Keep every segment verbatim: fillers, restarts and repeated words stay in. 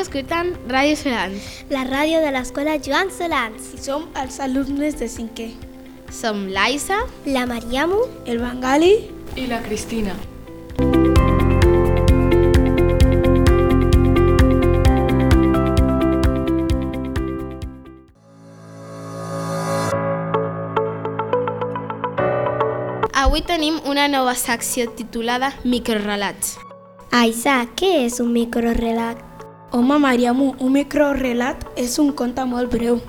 escoltant Ràdio Solans. La ràdio de l'escola Joan Solans. I som els alumnes de cinquè. Som l'Aisa, la Mariamu, el Bengali i la Cristina. Avui tenim una nova secció titulada Microrelats. Aisa, què és un microrelat? Home, Mariamu, un microrelat és un conte molt breu.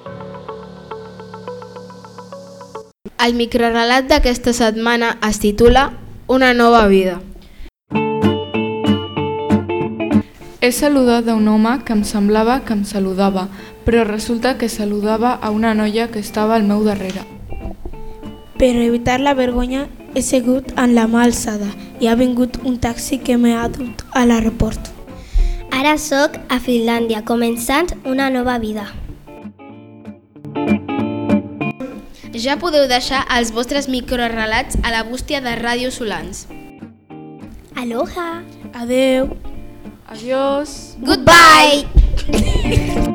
El microrelat d'aquesta setmana es titula Una nova vida. He saludat a un home que em semblava que em saludava, però resulta que saludava a una noia que estava al meu darrere. Per evitar la vergonya he segut en la mà alçada i ha vingut un taxi que m'ha dut a l'aeroport. Ara sóc a Finlàndia, començant una nova vida. Ja podeu deixar els vostres microrelats a la bústia de Ràdio Solans. Aloha! Adeu! Adiós! Goodbye!